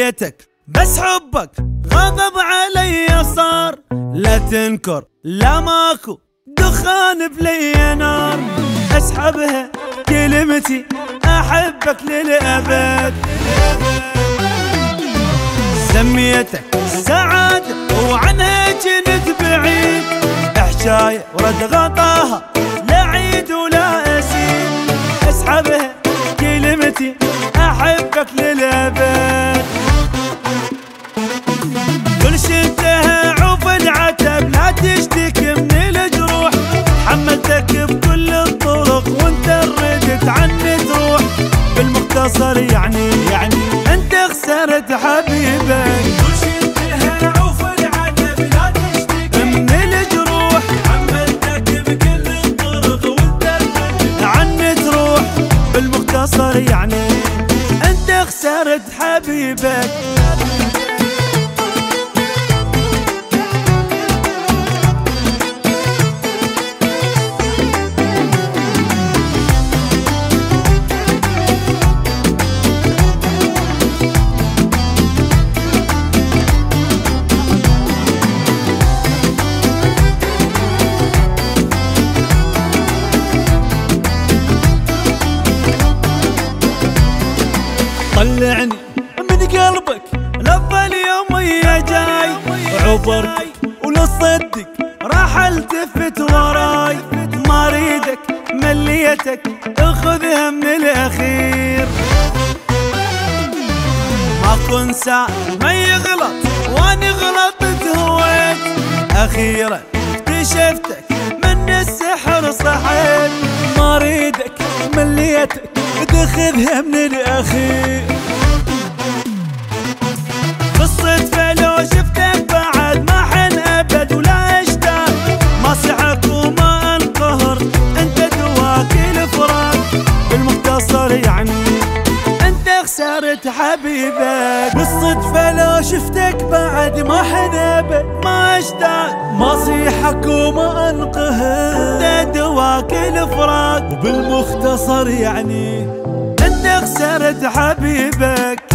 سميتك بس حبك غضب علي صار، لا تنكر لا ماكو دخان بلي نار، اسحبها كلمتي احبك للابد. سميتك سعادة وعنها جنت بعيد، حشاية ورد غطاها لا عيد ولا اسيد، اسحبها كلمتي احبك للابد. كل شدها عوف العتب لا تشتكي من الجروح، حملتك بكل الطرق وانت ردت عني تروح، بالمختصر يعني انت خسرت حبيبك. كل شدها عوف العتب لا تشتكي من الجروح، حملتك بكل الطرق وانت ردت عني تروح، بالمختصر يعني انت خسرت حبيبك. طلعني من قلبك لظى اليوم يا جاي، عبرتك ولا تصدق راح التفت وراي، ما اريدك مليتك اخذها من الاخير. ماكو انسان ما يغلط واني غلطت هويت، اخيرا اكتشفتك من السحر صحيت، ما اريدك مليتك تاخذها من الاخير. بالصدفة لو شفتك بعد ما حن ابد ولا اشتاق، ما صحك وما انقهر انت دواك الفراق، بالمختصر يعني انت خسرت حبيبك. بالصدفة لو شفتك بعد ما حن ابد ما اشتاق ما صيحك وما انقهر انت دواك الفراق، وبالمختصر يعني انت خسرت حبيبك.